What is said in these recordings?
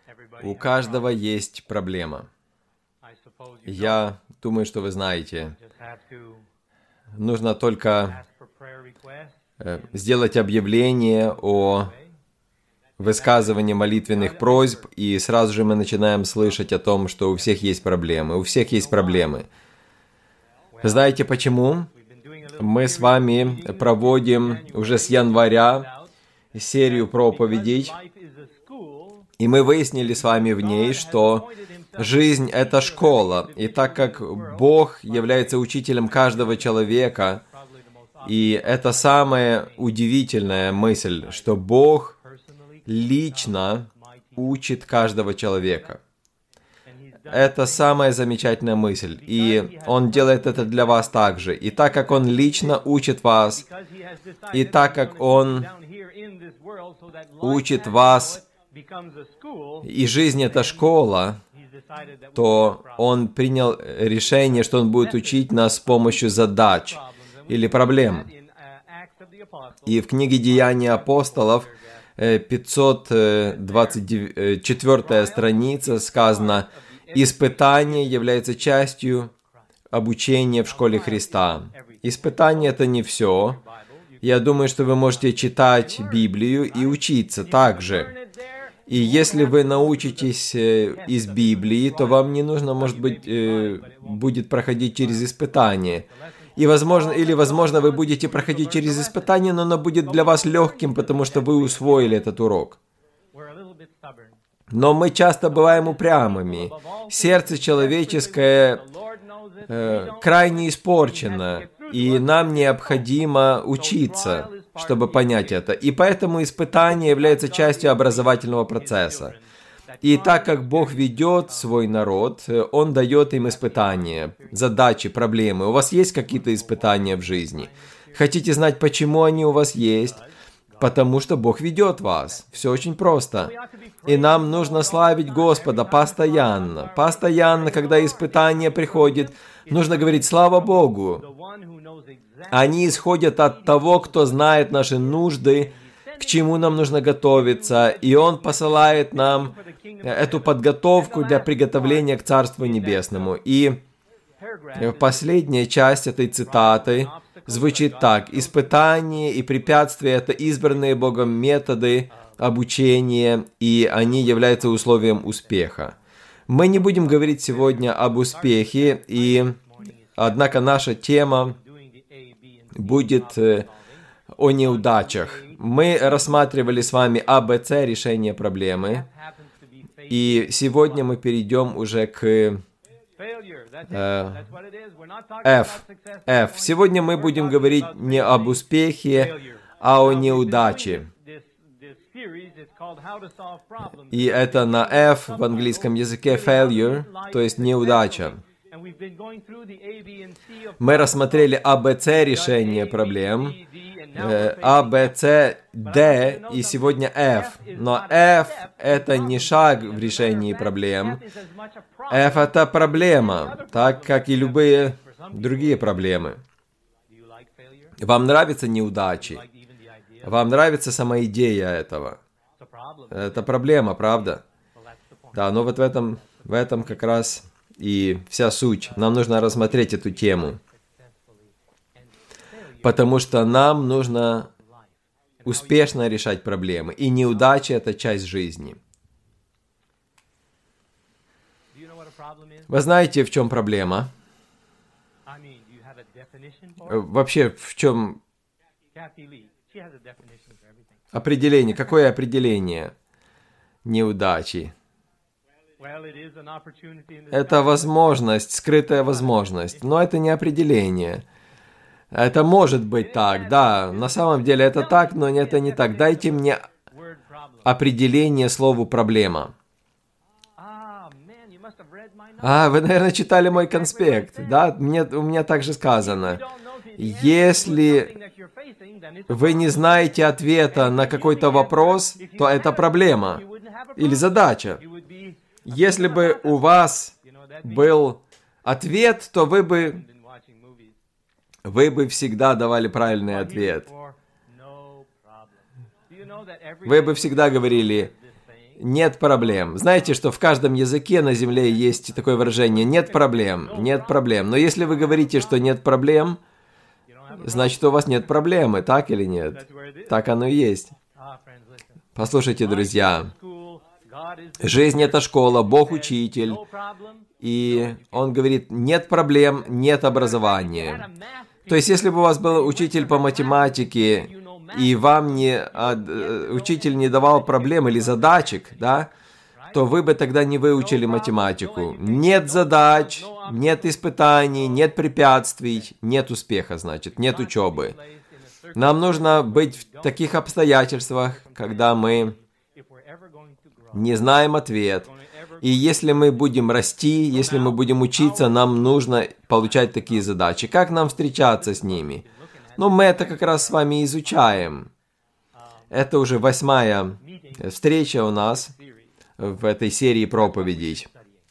У каждого есть проблема. Я думаю, что вы знаете. Нужно только сделать объявление о высказывании молитвенных просьб, и сразу же мы начинаем слышать о том, что у всех есть проблемы. У всех есть проблемы. Знаете почему? Мы с вами проводим уже с января серию проповедей, и мы выяснили с вами в ней, что жизнь — это школа. И так как Бог является учителем каждого человека, и это самая удивительная мысль, что Бог лично учит каждого человека. Это самая замечательная мысль, и Он делает это для вас также. И так как Он лично учит вас, и так как Он учит вас, и жизнь — это школа, то Он принял решение, что Он будет учить нас с помощью задач или проблем. И в книге «Деяния апостолов», 524 страница, сказано: «Испытание является частью обучения в школе Христа». Испытание — это не все. Я думаю, что вы можете читать Библию и учиться также. И если вы научитесь из Библии, то вам не нужно, может быть, будет проходить через испытание. И возможно, вы будете проходить через испытание, но оно будет для вас легким, потому что вы усвоили этот урок. Но мы часто бываем упрямыми. Сердце человеческое крайне испорчено, и нам необходимо учиться, чтобы понять это. И поэтому испытание является частью образовательного процесса. И так как Бог ведет свой народ, Он дает им испытания, задачи, проблемы. У вас есть какие-то испытания в жизни? Хотите знать, почему они у вас есть? Потому что Бог ведет вас. Все очень просто. И нам нужно славить Господа постоянно. Постоянно, когда испытание приходит, нужно говорить: «Слава Богу». Они исходят от того, кто знает наши нужды, к чему нам нужно готовиться, и Он посылает нам эту подготовку для приготовления к Царству Небесному. И последняя часть этой цитаты звучит так: «Испытания и препятствия — это избранные Богом методы обучения, и они являются условием успеха». Мы не будем говорить сегодня об успехе, однако наша тема будет о неудачах. Мы рассматривали с вами АБЦ решения проблемы, и сегодня мы перейдем уже к F. Сегодня мы будем говорить не об успехе, а о неудаче. И это на F в английском языке failure, то есть неудача. Мы рассмотрели АБЦ решение проблем, АБЦ, Д и сегодня F. Но F — это не шаг в решении проблем. F — это проблема, так как и любые другие проблемы. Вам нравятся неудачи? Вам нравится сама идея этого? Это проблема, правда? Да, но вот в этом как раз и вся суть. Нам нужно рассмотреть эту тему. Потому что нам нужно успешно решать проблемы. И неудача — это часть жизни. Вы знаете, в чем проблема? Вообще, в чем определение? Какое определение неудачи? Это возможность, скрытая возможность, но это не определение. Это может быть так, да, на самом деле это так, но это не так. Дайте мне определение слову «проблема». Вы, наверное, читали мой конспект, да? У меня также сказано. Если вы не знаете ответа на какой-то вопрос, то это проблема или задача. Если бы у вас был ответ, то вы бы всегда давали правильный ответ. Вы бы всегда говорили: Нет проблем. Знаете, что в каждом языке на земле есть такое выражение «нет проблем», «нет проблем». Но если вы говорите, что нет проблем, значит, у вас нет проблемы, так или нет? Так оно и есть. Послушайте, друзья, жизнь – это школа, Бог – учитель, и Он говорит, нет проблем, нет образования. То есть, если бы у вас был учитель по математике, и вам учитель не давал проблем или задачек, да, то вы бы тогда не выучили математику. Нет задач, нет испытаний, нет препятствий, нет успеха, значит, нет учебы. Нам нужно быть в таких обстоятельствах, когда мы не знаем ответ. И если мы будем расти, если мы будем учиться, нам нужно получать такие задачи. Как нам встречаться с ними? Ну, мы это как раз с вами изучаем. Это уже 8-я встреча у нас в этой серии проповедей.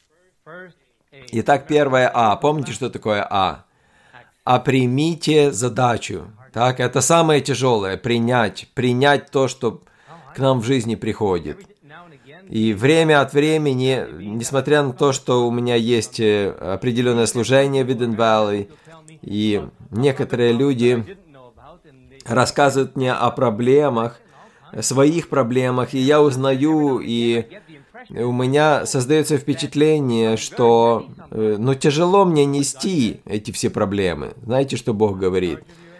Итак, первое А. Помните, что такое А? А примите задачу. Так, это самое тяжелое. Принять то, что к нам в жизни приходит. И время от времени, несмотря на то, что у меня есть определенное служение в Eden Valley, и некоторые люди рассказывают мне о проблемах, своих проблемах, и я узнаю, и у меня создается впечатление, что тяжело мне нести эти все проблемы. Знаете, что Бог говорит?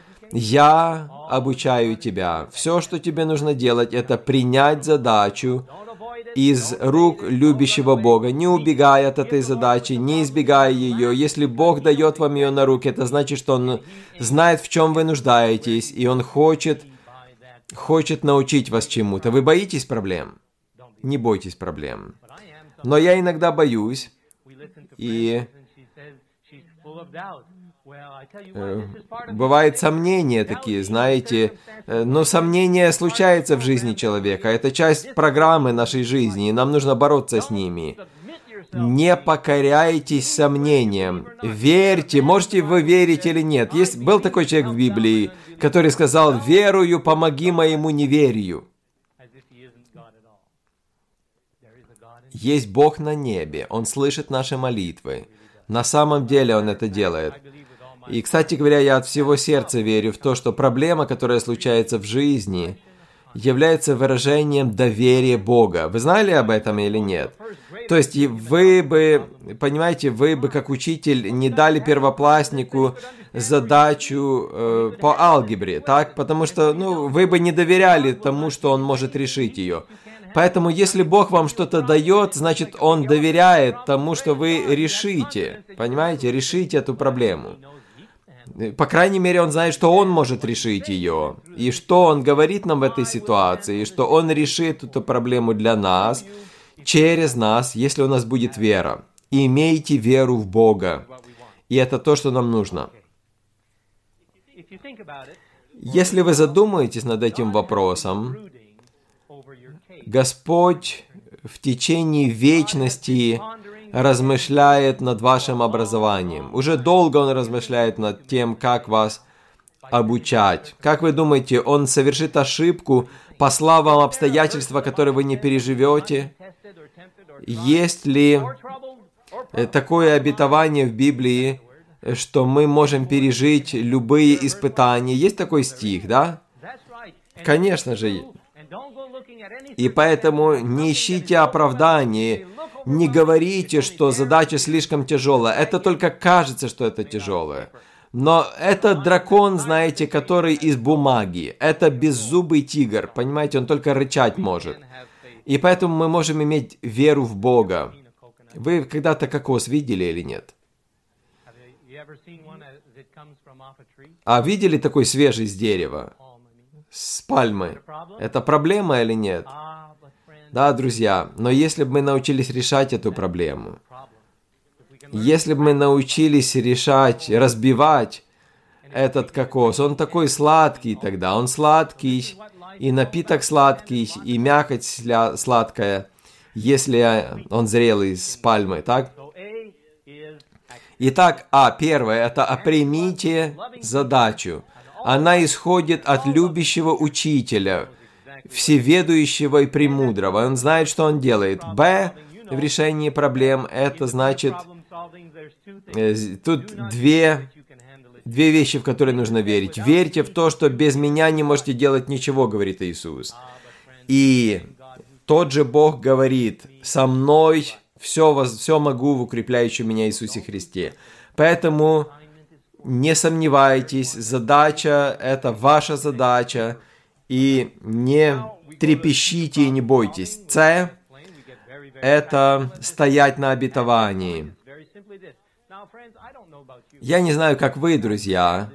Я обучаю тебя. Все, что тебе нужно делать, это принять задачу из рук любящего Бога, не убегая от этой задачи, не избегая ее. Если Бог дает вам ее на руки, это значит, что Он знает, в чем вы нуждаетесь, и Он хочет научить вас чему-то. Вы боитесь проблем? Не бойтесь проблем. Но я иногда боюсь, и бывают сомнения такие, знаете, но сомнения случаются в жизни человека. Это часть программы нашей жизни, и нам нужно бороться с ними. Не покоряйтесь сомнениям. Верьте, можете вы верить или нет. Был такой человек в Библии, который сказал: «Верую, помоги моему неверию». Есть Бог на небе, Он слышит наши молитвы. На самом деле Он это делает. И, кстати говоря, я от всего сердца верю в то, что проблема, которая случается в жизни, является выражением доверия Бога. Вы знали об этом или нет? То есть вы бы как учитель не дали первокласснику задачу по алгебре, так? Потому что, вы бы не доверяли тому, что он может решить ее. Поэтому, если Бог вам что-то дает, значит, Он доверяет тому, что вы решите. Понимаете? Решите эту проблему. По крайней мере, Он знает, что Он может решить ее. И что Он говорит нам в этой ситуации, что Он решит эту проблему для нас, через нас, если у нас будет вера. Имейте веру в Бога. И это то, что нам нужно. Если вы задумаетесь над этим вопросом, Господь в течение вечности размышляет над вашим образованием. Уже долго Он размышляет над тем, как вас обучать. Как вы думаете, Он совершит ошибку, послав вам обстоятельства, которые вы не переживете? Есть ли такое обетование в Библии, что мы можем пережить любые испытания? Есть такой стих, да? Конечно же. И поэтому не ищите оправданий, не говорите, что задача слишком тяжелая. Это только кажется, что это тяжелое. Но это дракон, знаете, который из бумаги. Это беззубый тигр, понимаете, он только рычать может. И поэтому мы можем иметь веру в Бога. Вы когда-то кокос видели или нет? А видели такой свежий с дерева? С пальмы. Это проблема или нет? Да, друзья, но если бы мы научились решать эту проблему, если бы мы научились решать, разбивать этот кокос, он такой сладкий тогда, он сладкий, и напиток сладкий, и мякоть сладкая, если он зрелый с пальмы, так? Итак, первое, это примите задачу. Она исходит от любящего учителя. всеведущего и премудрого. Он знает, что он делает. Б в решении проблем, это значит, тут две вещи, в которые нужно верить. Верьте в то, что без меня не можете делать ничего, говорит Иисус. И тот же Бог говорит, со мной все могу в укрепляющем меня Иисусе Христе. Поэтому не сомневайтесь, задача – это ваша задача, и не трепещите и не бойтесь. С – это стоять на обетовании. Я не знаю, как вы, друзья.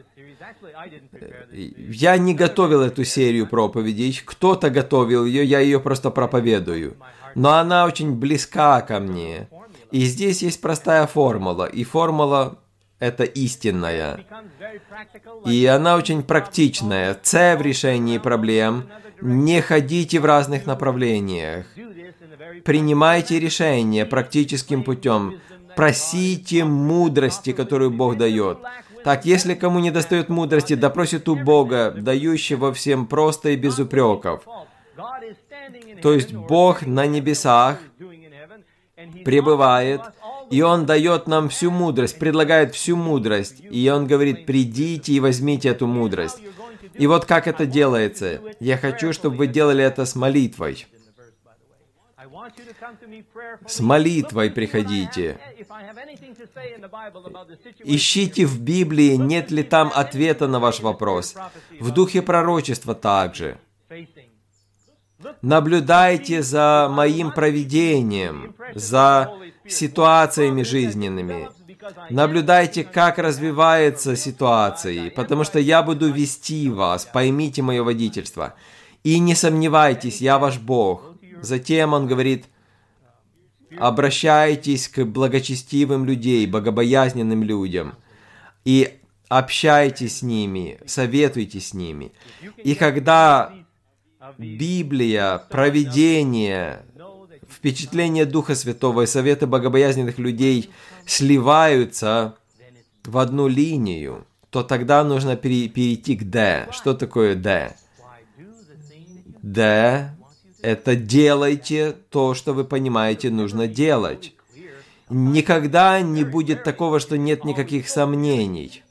Я не готовил эту серию проповедей. Кто-то готовил ее, я ее просто проповедую. Но она очень близка ко мне. И здесь есть простая формула. И формула это истинная. И она очень практичная. С в решении проблем. Не ходите в разных направлениях. Принимайте решения практическим путем. Просите мудрости, которую Бог дает. Так, если кому не достает мудрости, да просит у Бога, дающего всем просто и без упреков. То есть Бог на небесах пребывает, и Он дает нам всю мудрость, предлагает всю мудрость. И Он говорит, придите и возьмите эту мудрость. И вот как это делается. Я хочу, чтобы вы делали это с молитвой. С молитвой приходите. Ищите в Библии, нет ли там ответа на ваш вопрос. В духе пророчества также. Наблюдайте за моим провидением, за ситуациями жизненными. Наблюдайте, как развивается ситуация, потому что я буду вести вас, поймите мое водительство. И не сомневайтесь, я ваш Бог. Затем он говорит, обращайтесь к благочестивым людям, богобоязненным людям, и общайтесь с ними, советуйтесь с ними. И когда Библия, провидение, впечатление Духа Святого и советы богобоязненных людей сливаются в одну линию, то тогда нужно перейти к Д. Что такое Д? Д – это делайте то, что вы понимаете нужно делать. Никогда не будет такого, что нет никаких сомнений.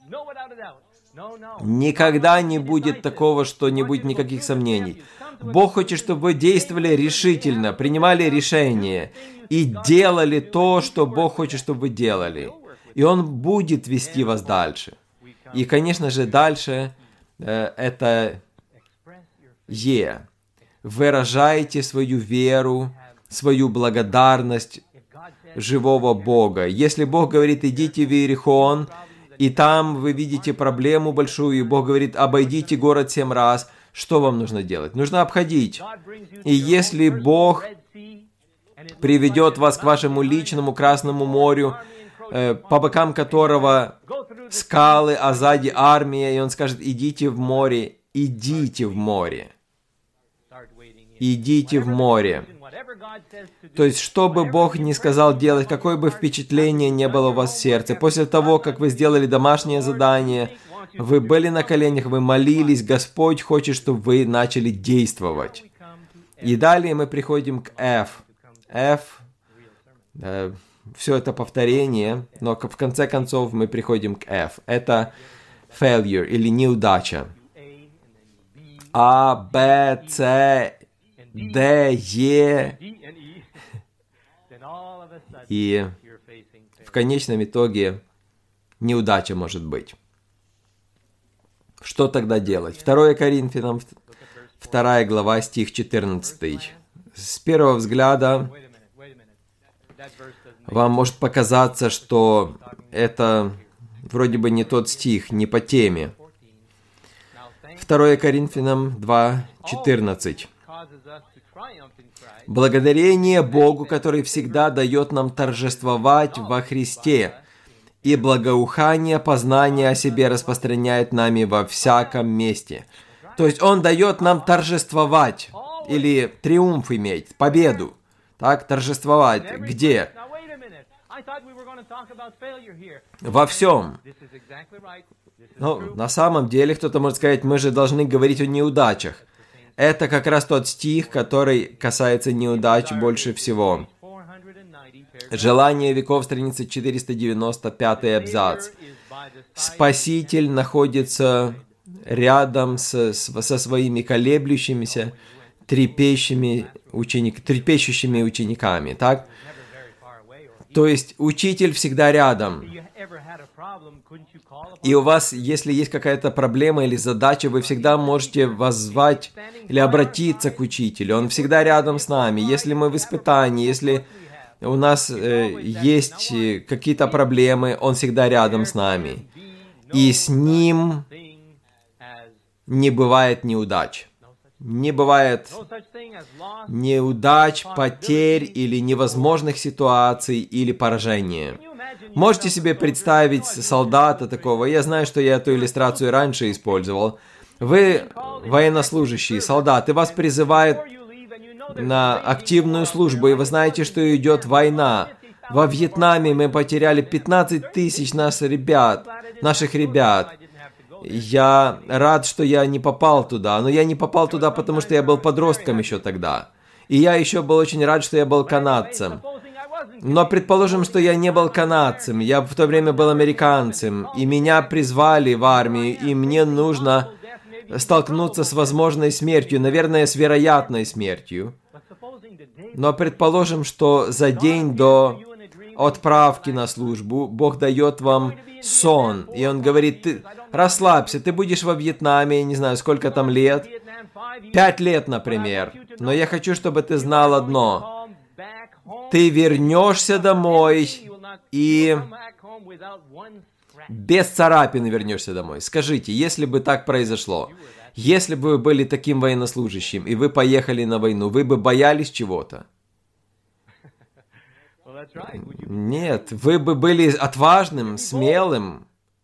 Никогда не будет такого, что не будет никаких сомнений. Бог хочет, чтобы вы действовали решительно, принимали решения и делали то, что Бог хочет, чтобы вы делали. И Он будет вести вас дальше. И, конечно же, дальше это Е. Выражайте свою веру, свою благодарность живого Бога. Если Бог говорит, идите в Иерихон, и там вы видите проблему большую, и Бог говорит, обойдите город 7 раз, что вам нужно делать? Нужно обходить. И если Бог приведет вас к вашему личному Красному морю, по бокам которого скалы, а сзади армия, и Он скажет, идите в море, идите в море. Идите в море. То есть, что бы Бог ни сказал делать, какое бы впечатление не было у вас в сердце, после того, как вы сделали домашнее задание, вы были на коленях, вы молились, Господь хочет, чтобы вы начали действовать. И далее мы приходим к F. F, все это повторение, но в конце концов мы приходим к F. Это failure или неудача. А, Б, С, Д, Е. И в конечном итоге неудача может быть. Что тогда делать? 2 Коринфянам, 2 глава, стих 14. С первого взгляда вам может показаться, что это вроде бы не тот стих, не по теме. 2 Коринфянам 2, 14. «Благодарение Богу, который всегда дает нам торжествовать во Христе, и благоухание познания о себе распространяет нами во всяком месте». То есть Он дает нам торжествовать, или триумф иметь, победу. Так, торжествовать. Где? Во всем. Ну, на самом деле, кто-то может сказать, мы же должны говорить о неудачах. Это как раз тот стих, который касается неудач больше всего. «Желание веков», страница 495 абзац. «Спаситель находится рядом со своими колеблющимися, трепещущими учениками». Так? То есть учитель всегда рядом. И у вас, если есть какая-то проблема или задача, вы всегда можете воззвать или обратиться к учителю. Он всегда рядом с нами. Если мы в испытании, если у нас есть какие-то проблемы, он всегда рядом с нами. И с ним не бывает неудач. Не бывает неудач, потерь или невозможных ситуаций или поражения. Можете себе представить солдата такого? Я знаю, что я эту иллюстрацию раньше использовал. Вы военнослужащий, солдат, и вас призывают на активную службу, и вы знаете, что идет война. Во Вьетнаме мы потеряли 15 тысяч наших ребят. Я рад, что я не попал туда, но я не попал туда, потому что я был подростком еще тогда. И я еще был очень рад, что я был канадцем. Но предположим, что я не был канадцем, я в то время был американцем, и меня призвали в армию, и мне нужно столкнуться с возможной смертью, наверное, с вероятной смертью. Но предположим, что за день до отправки на службу Бог дает вам сон, и Он говорит: ты расслабься, ты будешь во Вьетнаме, не знаю, сколько там лет, 5 лет, например, но я хочу, чтобы ты знал одно: ты вернешься домой и без царапины вернешься домой. Скажите, если бы так произошло, если бы вы были таким военнослужащим, и вы поехали на войну, вы бы боялись чего-то? Нет, вы бы были отважным, смелым.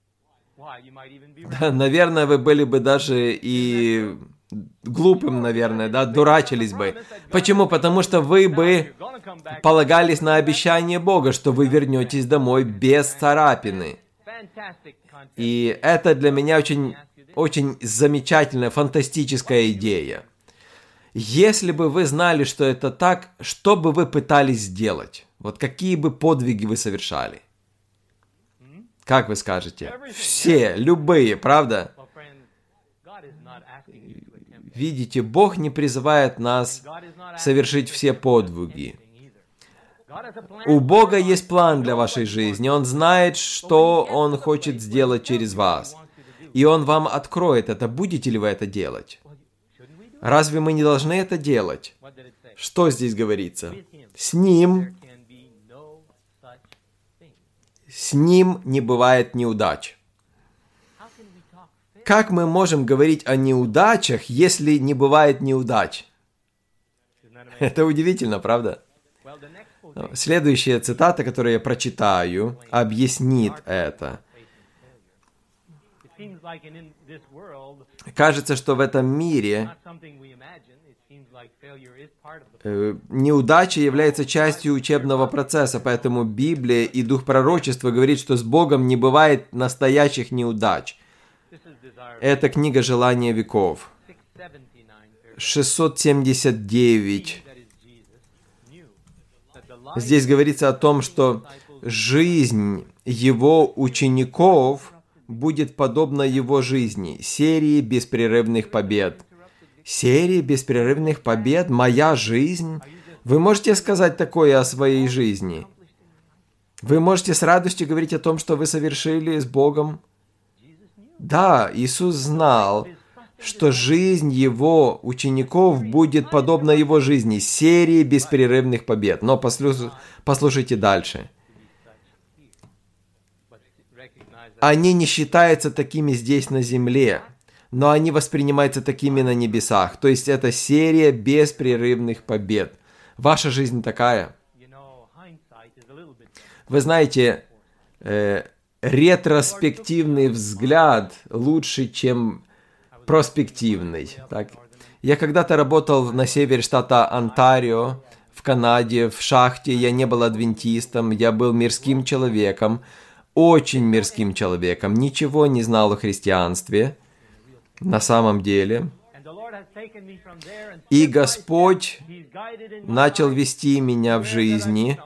Да, наверное, вы были бы даже и глупым, наверное, да, дурачились бы. Почему? Потому что вы бы полагались на обещание Бога, что вы вернетесь домой без царапины. И это для меня очень замечательная, фантастическая идея. Если бы вы знали, что это так, что бы вы пытались сделать? Вот какие бы подвиги вы совершали? Как вы скажете? Все, любые, правда? Видите, Бог не призывает нас совершить все подвиги. У Бога есть план для вашей жизни. Он знает, что Он хочет сделать через вас. И Он вам откроет это. Будете ли вы это делать? Разве мы не должны это делать? Что здесь говорится? С Ним не бывает неудач. Как мы можем говорить о неудачах, если не бывает неудач? Это удивительно, правда? Следующая цитата, которую я прочитаю, объяснит это. Кажется, что в этом мире неудача является частью учебного процесса, поэтому Библия и Дух пророчества говорит, что с Богом не бывает настоящих неудач. Это книга «Желание веков». 679. Здесь говорится о том, что жизнь его учеников будет подобна его жизни, серии беспрерывных побед. Серии беспрерывных побед? Моя жизнь? Вы можете сказать такое о своей жизни? Вы можете с радостью говорить о том, что вы совершили с Богом? Да, Иисус знал, что жизнь его учеников будет подобна его жизни, серии беспрерывных побед. Но послушайте дальше. Они не считаются такими здесь на земле, но они воспринимаются такими на небесах. То есть это серия беспрерывных побед. Ваша жизнь такая. Вы знаете, ретроспективный взгляд лучше, чем проспективный. Так? Я когда-то работал на севере штата Онтарио, в Канаде, в шахте. Я не был адвентистом, я был мирским человеком, очень мирским человеком. Ничего не знал о христианстве на самом деле. И Господь начал вести меня в жизни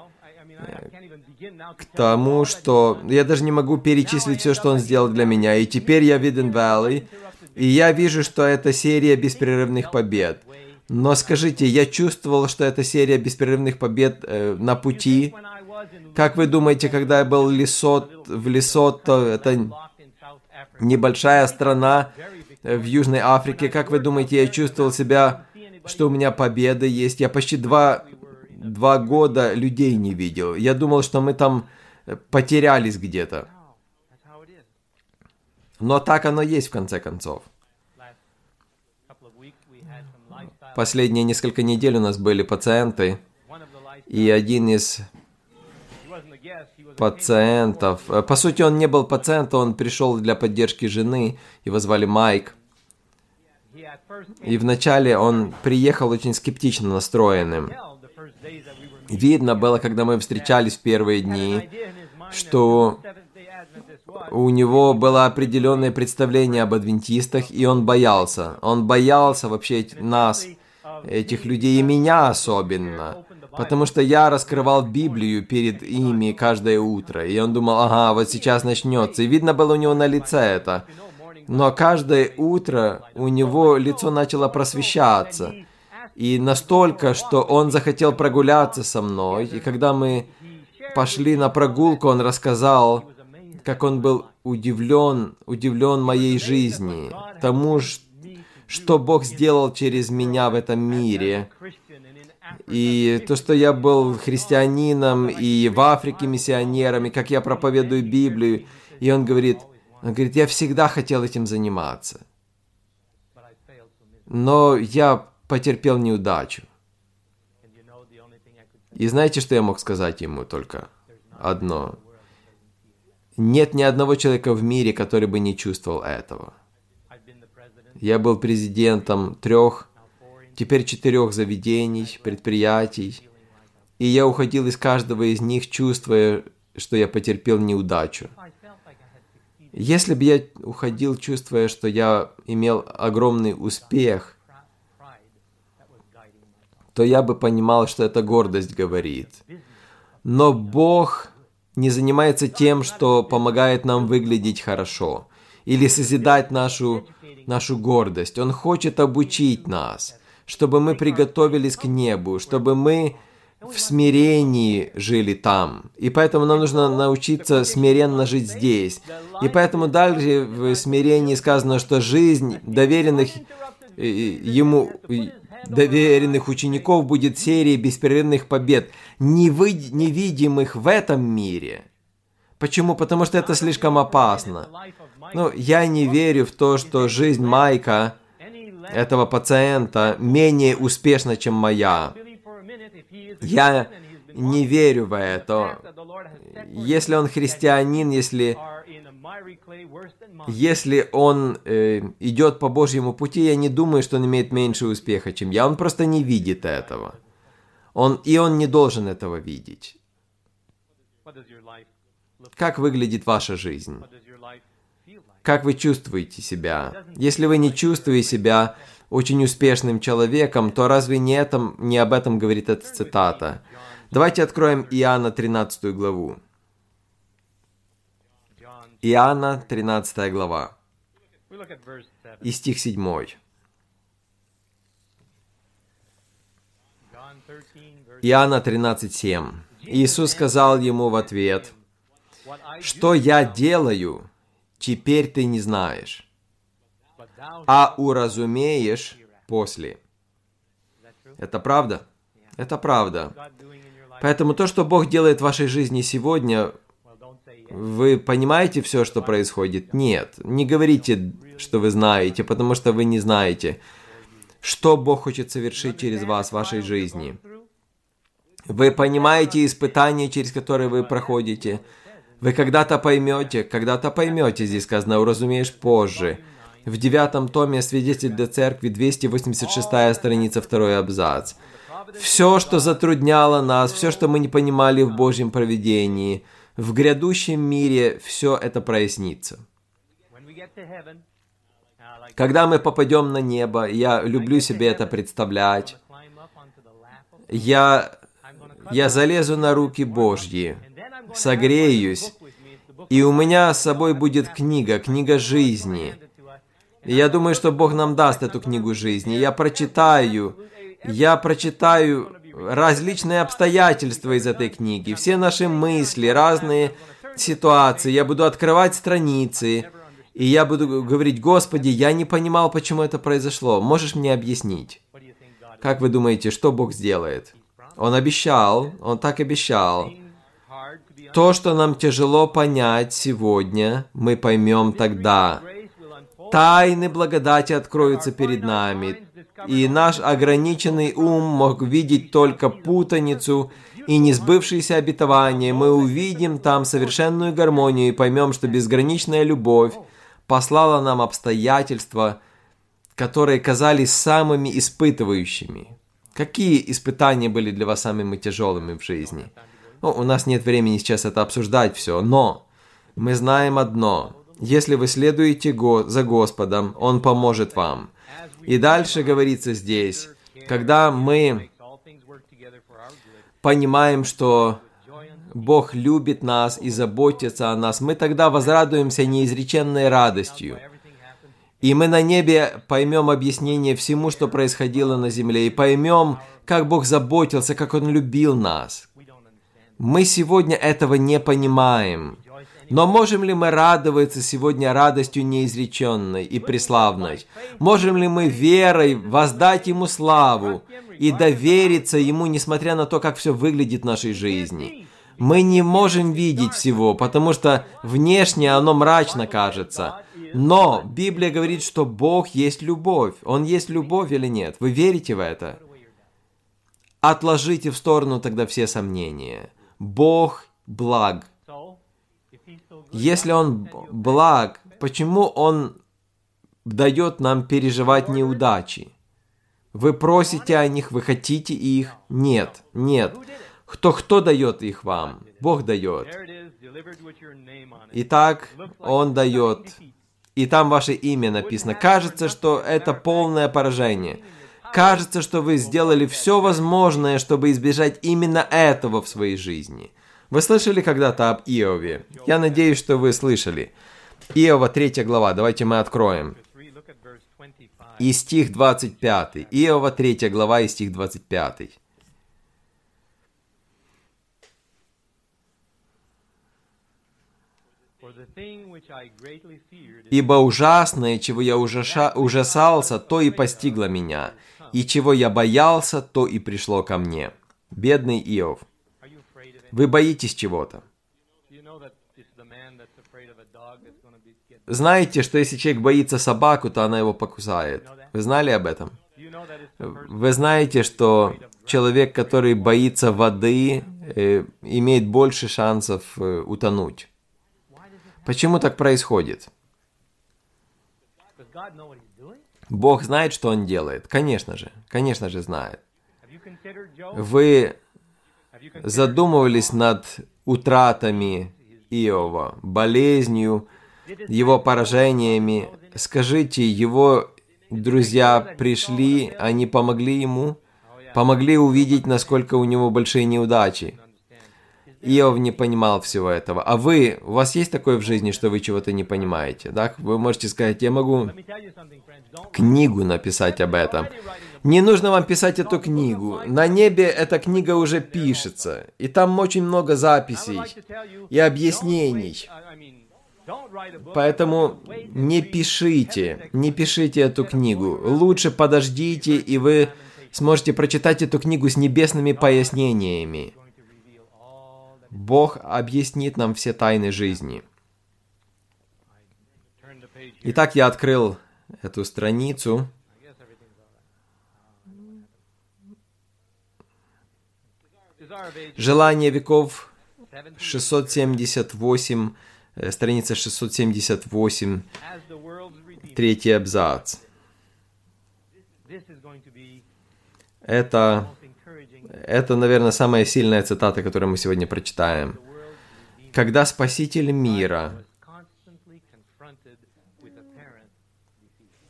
к тому, что я даже не могу перечислить все, что Он сделал для меня. И теперь я в Hidden Valley, и я вижу, что это серия беспрерывных побед. Но скажите, я чувствовал, что это серия беспрерывных побед на пути. Как вы думаете, когда я был в Лесото, это небольшая страна в Южной Африке, как вы думаете, я чувствовал себя, что у меня победы есть? Я почти два года людей не видел. Я думал, что мы там потерялись где-то. Но так оно есть в конце концов. Последние несколько недель у нас были пациенты, и один из пациентов, по сути, он не был пациентом, он пришел для поддержки жены, его звали Майк. И вначале он приехал очень скептично настроенным. Видно было, когда мы встречались в первые дни, что у него было определенное представление об адвентистах, и он боялся. Он боялся вообще нас, этих людей, и меня особенно. Потому что я раскрывал Библию перед ими каждое утро. И он думал, ага, вот сейчас начнется. И видно было у него на лице это. Но каждое утро у него лицо начало просвещаться. И настолько, что он захотел прогуляться со мной. И когда мы пошли на прогулку, он рассказал, как он был удивлен моей жизни, тому, что Бог сделал через меня в этом мире. И то, что я был христианином и в Африке миссионером, и как я проповедую Библию. И он говорит, я всегда хотел этим заниматься. Но я потерпел неудачу. И знаете, что я мог сказать ему только? Одно. Нет ни одного человека в мире, который бы не чувствовал этого. Я был президентом 3, теперь 4 заведений, предприятий, и я уходил из каждого из них, чувствуя, что я потерпел неудачу. Если бы я уходил, чувствуя, что я имел огромный успех, то я бы понимал, что это гордость говорит. Но Бог не занимается тем, что помогает нам выглядеть хорошо или созидать нашу гордость. Он хочет обучить нас, чтобы мы приготовились к небу, чтобы мы в смирении жили там. И поэтому нам нужно научиться смиренно жить здесь. И поэтому дальше в смирении сказано, что жизнь доверенных учеников будет серией беспрерывных побед, невидимых в этом мире. Почему? Потому что это слишком опасно. Я не верю в то, что жизнь Майка, этого пациента, менее успешна, чем моя. Я не верю в это. Если он христианин, если он идет по Божьему пути, я не думаю, что он имеет меньше успеха, чем я. Он просто не видит этого. Он не должен этого видеть. Как выглядит ваша жизнь? Как вы чувствуете себя? Если вы не чувствуете себя очень успешным человеком, то разве не об этом говорит эта цитата? Давайте откроем Иоанна 13 главу. Иоанна 13 глава. И стих 7. Иоанна 13:7. Иисус сказал ему в ответ: «Что я делаю, теперь ты не знаешь, а уразумеешь после». Это правда? Это правда. Поэтому то, что Бог делает в вашей жизни сегодня, вы понимаете все, что происходит? Нет. Не говорите, что вы знаете, потому что вы не знаете, что Бог хочет совершить через вас в вашей жизни. Вы понимаете испытания, через которые вы проходите. Вы когда-то поймете, здесь сказано, уразумеешь позже. В 9 томе «Свидетель для церкви», 286 страница, 2 абзац. Все, что затрудняло нас, все, что мы не понимали в Божьем провидении, в грядущем мире все это прояснится. Когда мы попадем на небо, я люблю себе это представлять, я залезу на руки Божьи, согреюсь, и у меня с собой будет книга жизни. И я думаю, что Бог нам даст эту книгу жизни. Я прочитаю различные обстоятельства из этой книги, все наши мысли, разные ситуации. Я буду открывать страницы, и я буду говорить: Господи, я не понимал, почему это произошло. Можешь мне объяснить? Как вы думаете, что Бог сделает? Он обещал, Он так обещал. То, что нам тяжело понять сегодня, мы поймем тогда. Тайны благодати откроются перед нами, и наш ограниченный ум мог видеть только путаницу и несбывшиеся обетования. Мы увидим там совершенную гармонию и поймем, что безграничная любовь послала нам обстоятельства, которые казались самыми испытывающими. Какие испытания были для вас самыми тяжелыми в жизни? У нас нет времени сейчас это обсуждать все, но мы знаем одно. Если вы следуете за Господом, Он поможет вам. И дальше говорится здесь, когда мы понимаем, что Бог любит нас и заботится о нас, мы тогда возрадуемся неизреченной радостью. И мы на небе поймем объяснение всему, что происходило на земле, и поймем, как Бог заботился, как Он любил нас. Мы сегодня этого не понимаем. Но можем ли мы радоваться сегодня радостью неизреченной и преславной? Можем ли мы верой воздать Ему славу и довериться Ему, несмотря на то, как все выглядит в нашей жизни? Мы не можем видеть всего, потому что внешне оно мрачно кажется. Но Библия говорит, что Бог есть любовь. Он есть любовь или нет? Вы верите в это? Отложите в сторону тогда все сомнения. Бог благ. Если Он благ, почему Он дает нам переживать неудачи? Вы просите о них, вы хотите их? Нет. Кто дает их вам? Бог дает. Итак, Он дает. И там ваше имя написано. Кажется, что это полное поражение. Кажется, что вы сделали все возможное, чтобы избежать именно этого в своей жизни. Вы слышали когда-то об Иове? Я надеюсь, что вы слышали. Иова, 3 глава. Давайте мы откроем. И стих 25. Иова, 3 глава, и стих 25. «Ибо ужасное, чего я ужасался, то и постигло меня, и чего я боялся, то и пришло ко мне». Бедный Иов. Вы боитесь чего-то. Знаете, что если человек боится собаку, то она его покусает. Вы знали об этом? Вы знаете, что человек, который боится воды, имеет больше шансов утонуть. Почему так происходит? Бог знает, что Он делает. Конечно же знает. Вы задумывались над утратами Иова, болезнью, его поражениями. Скажите, его друзья пришли, они помогли ему? Помогли увидеть, насколько у него большие неудачи. Иов не понимал всего этого. А у вас есть такое в жизни, что вы чего-то не понимаете? Да? Вы можете сказать: я могу книгу написать об этом. Не нужно вам писать эту книгу. На небе эта книга уже пишется. И там очень много записей и объяснений. Поэтому не пишите эту книгу. Лучше подождите, и вы сможете прочитать эту книгу с небесными пояснениями. Бог объяснит нам все тайны жизни. Итак, я открыл эту страницу. «Желание веков», 678, страница 678, 3 абзац. Это, наверное, самая сильная цитата, которую мы сегодня прочитаем. «Когда Спаситель мира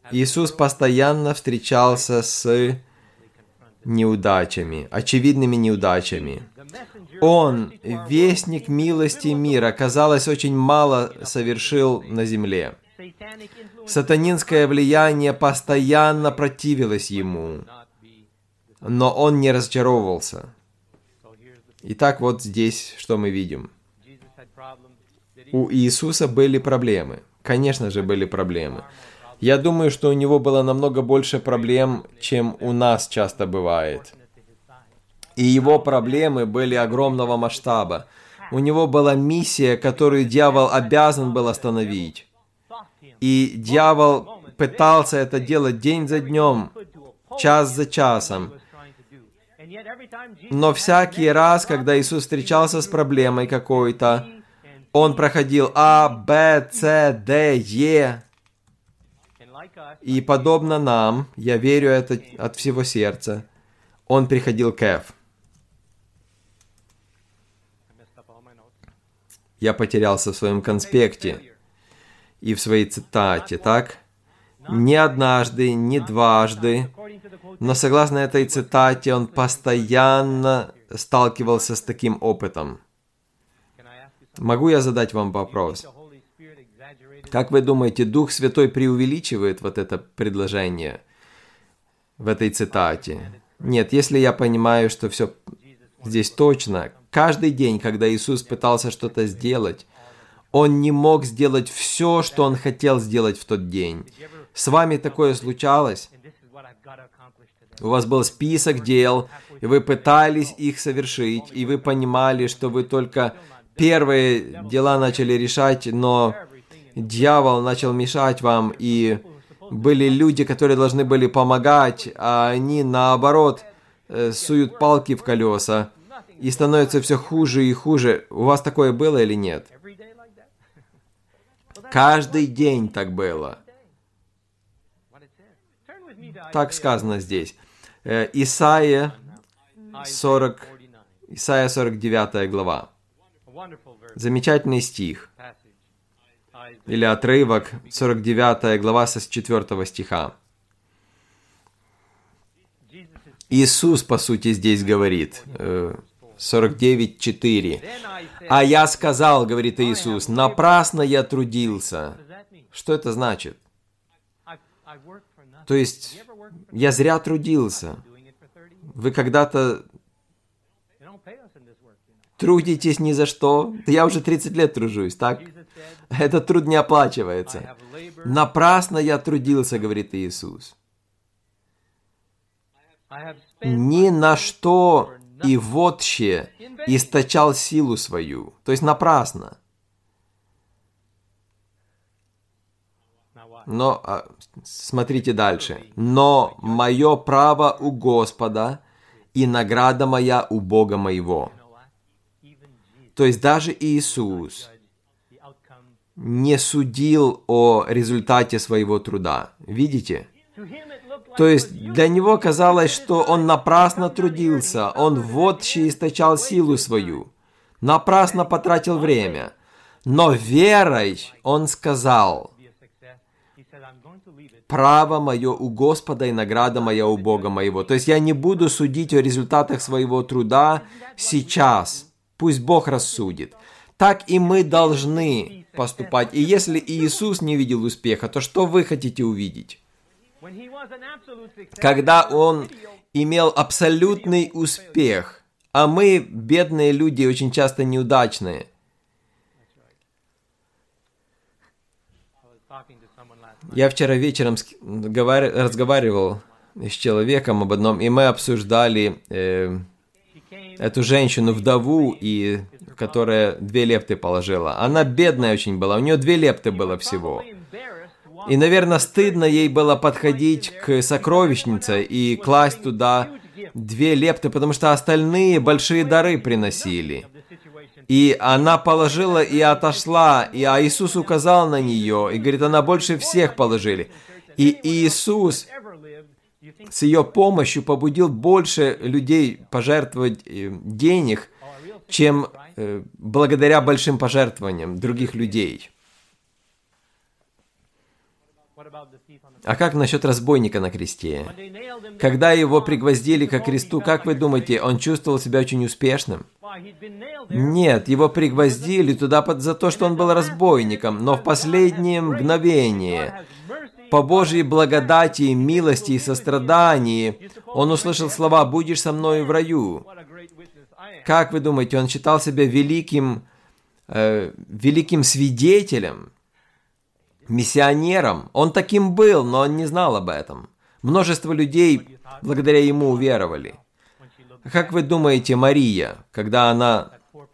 Иисус постоянно встречался с неудачами, очевидными неудачами. Он, вестник милости мира, казалось, очень мало совершил на земле. Сатанинское влияние постоянно противилось ему, но он не разочаровывался. Итак, вот здесь, что мы видим. У Иисуса были проблемы. Конечно же, были проблемы. Я думаю, что у него было намного больше проблем, чем у нас часто бывает. И его проблемы были огромного масштаба. У него была миссия, которую дьявол обязан был остановить. И дьявол пытался это делать день за днем, час за часом. Но всякий раз, когда Иисус встречался с проблемой какой-то, он проходил А, Б, С, Д, Е. И подобно нам, я верю это от всего сердца, он приходил к F. Я потерялся в своем конспекте и в своей цитате, так? Не однажды, не дважды, но согласно этой цитате, он постоянно сталкивался с таким опытом. Могу я задать вам вопрос? Как вы думаете, Дух Святой преувеличивает вот это предложение в этой цитате? Нет, если я понимаю, что все здесь точно, каждый день, когда Иисус пытался что-то сделать, Он не мог сделать все, что Он хотел сделать в тот день. С вами такое случалось? У вас был список дел, и вы пытались их совершить, и вы понимали, что вы только первые дела начали решать, но дьявол начал мешать вам, и были люди, которые должны были помогать, а они, наоборот, суют палки в колеса, и становится все хуже и хуже. У вас такое было или нет? Каждый день так было. Так сказано здесь. Исайя 49 глава. Замечательный стих. Или отрывок, 49 глава с 4 стиха. Иисус, по сути, здесь говорит, 49:4. «А я сказал, — говорит Иисус, — напрасно я трудился». Что это значит? То есть, я зря трудился. Вы когда-то трудитесь ни за что? Я уже 30 лет тружусь, так? Этот труд не оплачивается. Напрасно я трудился, говорит Иисус. Ни на что и вотще источал силу свою. То есть напрасно. Но, смотрите дальше. «Но мое право у Господа, и награда моя у Бога моего». То есть даже Иисус не судил о результате своего труда. Видите? То есть для него казалось, что он напрасно трудился, он вотще источал силу свою, напрасно потратил время. Но верой он сказал: «Право мое у Господа и награда моя у Бога моего». То есть я не буду судить о результатах своего труда сейчас. Пусть Бог рассудит. Так и мы должны поступать. И если Иисус не видел успеха, то что вы хотите увидеть? Когда Он имел абсолютный успех, а мы, бедные люди, очень часто неудачные. Я вчера вечером разговаривал с человеком об одном, и мы обсуждали эту женщину, вдову, которая 2 лепты положила. Она бедная очень была, у нее 2 лепты было всего. И, наверное, стыдно ей было подходить к сокровищнице и класть туда 2 лепты, потому что остальные большие дары приносили. И она положила и отошла, а Иисус указал на нее, и говорит, она больше всех положили. И Иисус с ее помощью побудил больше людей пожертвовать денег, чем благодаря большим пожертвованиям других людей. А как насчет разбойника на кресте? Когда его пригвоздили ко кресту, как вы думаете, он чувствовал себя очень успешным? Нет, его пригвоздили туда за то, что он был разбойником, но в последнее мгновение, по Божьей благодати, милости и сострадании, он услышал слова «Будешь со мною в раю». Как вы думаете, он считал себя великим свидетелем, миссионером? Он таким был, но он не знал об этом. Множество людей благодаря ему уверовали. Как вы думаете, Мария, когда она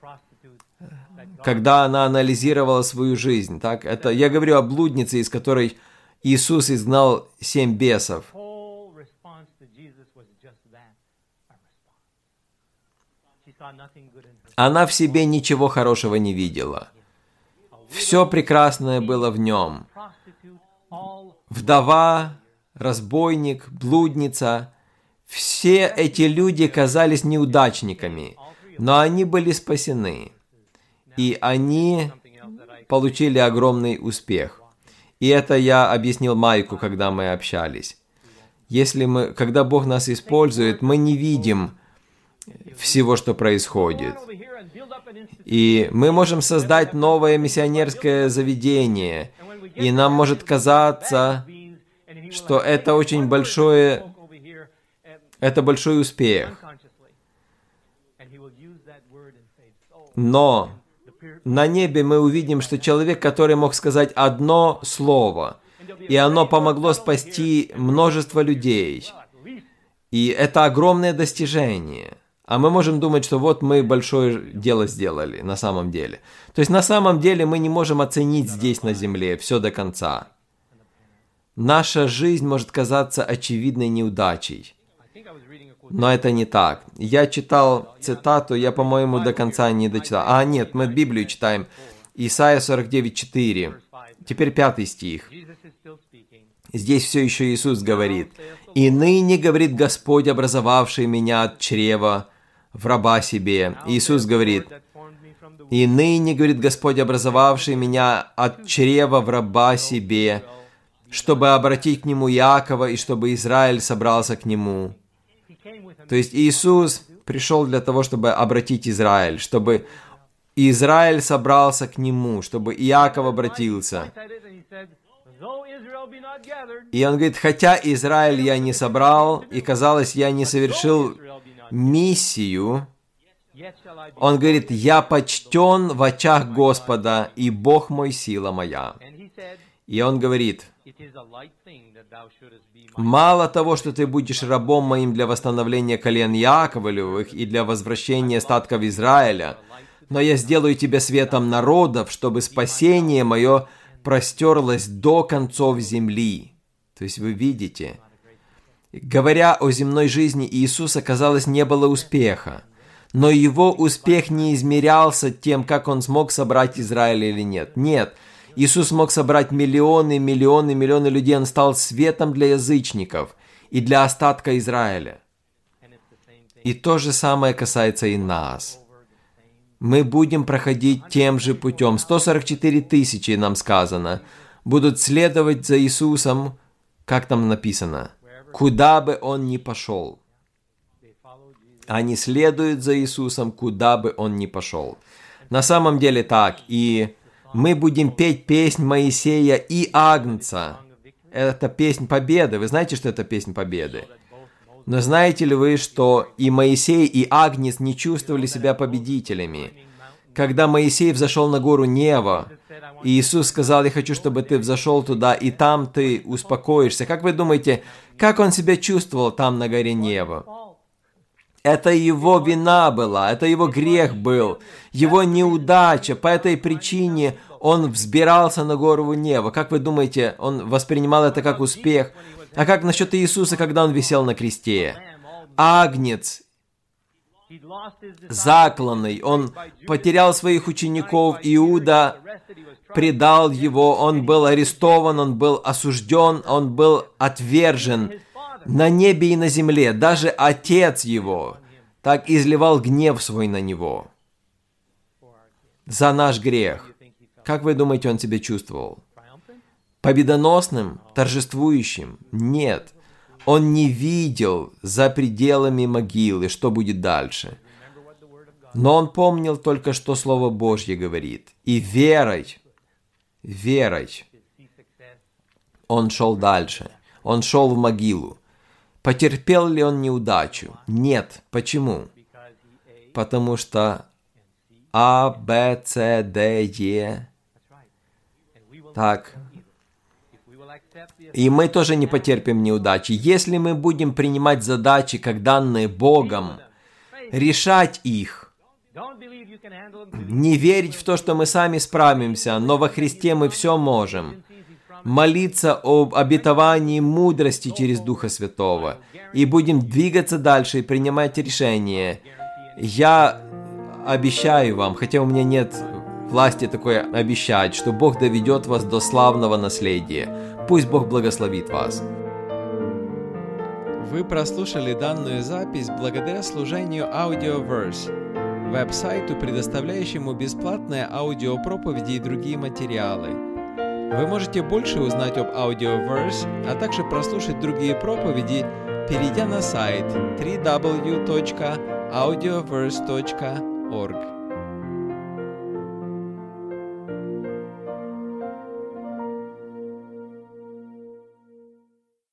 анализировала свою жизнь, так? Это я говорю о блуднице, из которой Иисус изгнал 7 бесов. Она в себе ничего хорошего не видела. Все прекрасное было в нем. Вдова, разбойник, блудница. Все эти люди казались неудачниками, но они были спасены. И они получили огромный успех. И это я объяснил Майку, когда мы общались. Когда Бог нас использует, мы не видим всего, что происходит. И мы можем создать новое миссионерское заведение. И нам может казаться, что это очень большой успех. Но на небе мы увидим, что человек, который мог сказать одно слово, и оно помогло спасти множество людей. И это огромное достижение. А мы можем думать, что вот мы большое дело сделали на самом деле. То есть на самом деле мы не можем оценить здесь на земле все до конца. Наша жизнь может казаться очевидной неудачей. Но это не так. Я читал цитату, я, по-моему, до конца не дочитал. Нет, мы Библию читаем. Исайя 49:4. Теперь 5 стих. Здесь все еще Иисус говорит. «И ныне, говорит Господь, образовавший меня от чрева в раба себе». Иисус говорит, «И ныне, говорит Господь, образовавший меня от чрева в раба себе, чтобы обратить к нему Иакова и чтобы Израиль собрался к нему». То есть Иисус пришел для того, чтобы обратить Израиль, чтобы Израиль собрался к нему, чтобы Иаков обратился. И он говорит, хотя Израиль я не собрал, и казалось, я не совершил миссию, он говорит, я почтен в очах Господа, и Бог мой сила моя. И он говорит, мало того, что ты будешь рабом моим для восстановления колен Яковлевых и для возвращения остатков Израиля, но я сделаю тебя светом народов, чтобы спасение мое простерлось до концов земли. То есть вы видите, говоря о земной жизни Иисуса, казалось, не было успеха. Но его успех не измерялся тем, как он смог собрать Израиль или нет. Нет. Иисус мог собрать миллионы людей. Он стал светом для язычников и для остатка Израиля. И то же самое касается и нас. Мы будем проходить тем же путем. 144 тысячи, нам сказано, будут следовать за Иисусом, как там написано, куда бы Он ни пошел. Они следуют за Иисусом, куда бы Он ни пошел. На самом деле так. И мы будем петь песнь Моисея и Агнца. Это песнь победы. Вы знаете, что это песнь победы? Но знаете ли вы, что и Моисей, и Агнец не чувствовали себя победителями? Когда Моисей взошел на гору Нева, и Иисус сказал, я хочу, чтобы ты взошел туда, и там ты успокоишься. Как вы думаете, как он себя чувствовал там на горе Нева? Это его вина была, это его грех был, его неудача. По этой причине он взбирался на гору Нева. Как вы думаете, он воспринимал это как успех? А как насчет Иисуса, когда он висел на кресте? Агнец, закланный, он потерял своих учеников, Иуда предал его, он был арестован, он был осужден, он был отвержен. На небе и на земле, даже отец его, так изливал гнев свой на него за наш грех. Как вы думаете, он себя чувствовал? победоносным, торжествующим? Нет. Он не видел за пределами могилы, что будет дальше. Но он помнил только, что Слово Божье говорит. И верой, он шел дальше. Он шел в могилу. Потерпел ли он неудачу? Нет. Почему? Потому что А, Б, С, Д, Е. Так. И мы тоже не потерпим неудачи. Если мы будем принимать задачи, как данные Богом, решать их, не верить в то, что мы сами справимся, но во Христе мы все можем, молиться об обетовании мудрости через Духа Святого, и будем двигаться дальше и принимать решения. Я обещаю вам, хотя у меня нет власти такое обещать, что Бог доведет вас до славного наследия. Пусть Бог благословит вас. Вы прослушали данную запись благодаря служению Audioverse, веб-сайту, предоставляющему бесплатные аудиопроповеди и другие материалы. Вы можете больше узнать об Audioverse, а также прослушать другие проповеди, перейдя на сайт www.audioverse.org.